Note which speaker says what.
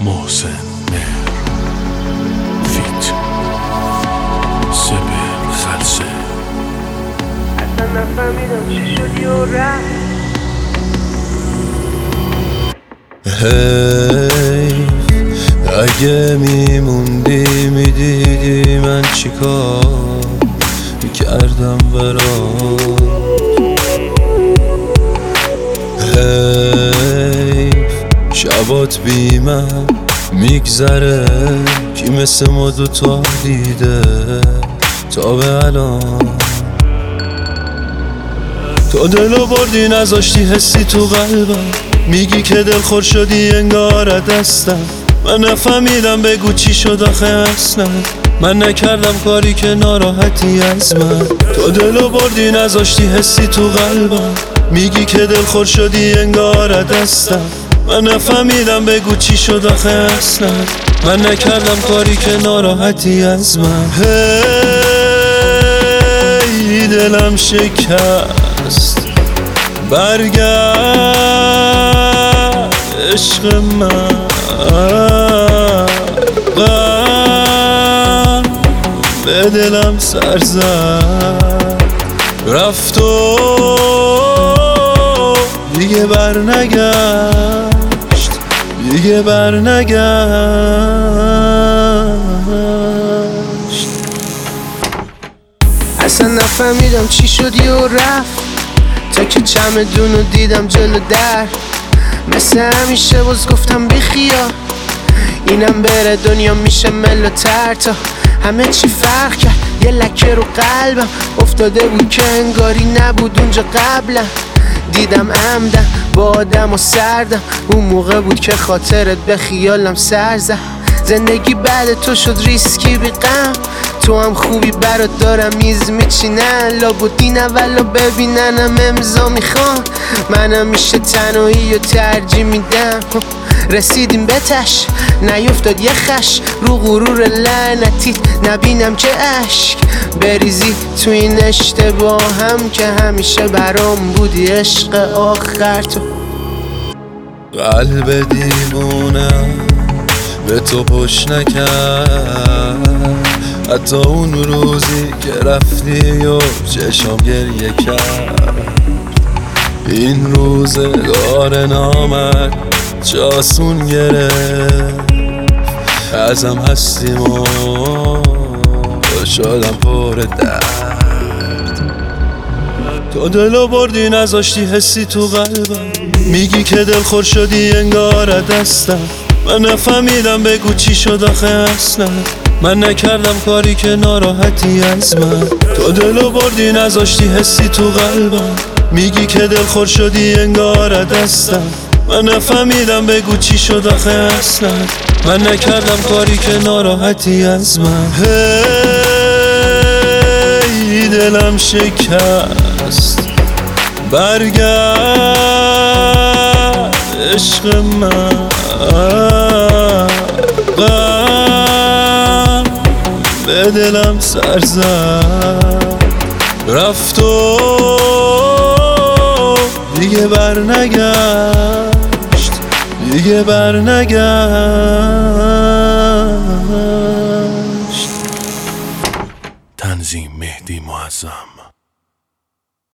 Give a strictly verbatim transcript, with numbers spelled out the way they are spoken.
Speaker 1: محسن مهر فیت سپر خلصه.
Speaker 2: اصلا نفهمیدم چی شدی و رفت.
Speaker 3: هی اگه میموندی میدیدی من چیکار میکردم برات. هی شبات بی من میگذره کی مثل ما دوتا دیده تا به الان. تو دلو بردی نذاشتی حسی تو قلبم، میگی که دل خور شدی انگار دستم. من نفهمیدم بگو چی شد آخه اصلا، من نکردم کاری که ناراحتی از من. تو دلو بردی نذاشتی حسی تو قلبم، میگی که دل خور شدی انگار دستم. من نفهمیدم بگو چی شد آخه اصلا، من نکردم کاری که ناراحتی از من. هی دلم شکست برگرد عشق من، غم به دلم سر زد رفت و دیگه بر نگشت، دیگه بر نگشت.
Speaker 2: اصلا نفهمیدم چی شدی و رفت، تا که چمدونو دیدم جلو در. مثل همیشه باز گفتم بیخیال، اینم بره دنیا میشه مل و تر. تا همه چی فرق کرد، یه لکه رو قلبم افتاده بود که انگاری نبود اونجا قبلا. دیدم عمدن با آدم و سردم، اون موقع بود که خاطرت به خیالم سر زد. زندگی بعد تو شد ریسکی بی غم، تو هم خوبی برات دارم میز میچینن. لابد اولا ببیننم امضا میخوان، منم میشه تنهایی و ترجیح میدم. رسیدیم به تش نیفتاد یه خش رو غرور لعنتیت، نبینم که عشق بریزی تو این اشتباه هم که همیشه برام بودی عشق آخر. تو
Speaker 3: قلب دیوونم به تو پشت نکرد، حتی اون روزی که رفتی و چشم گریه کرد. این روزگار نامرد جاسون گرفت ازم هستیم و شدم پر درد. تو دلو بردی نذاشتی حسی تو قلبم، میگی که دل خور شدی انگار دستم. من نفهمیدم بگو چی شد آخه اصلا، من نکردم کاری که ناراحتی از من. تو دلو بردی نذاشتی حسی تو قلبم، میگی که دل خور شدی انگار دستم. من نفهمیدم بگو چی شد آخه اصلا، من نکردم کاری که ناراحتی از من. هی دلم شکست برگرد عشق من، غم به دلم سر زد رفت و دیگه بر نگشت، دیگه بر نگشت.
Speaker 1: تنظیم مهدی معظم.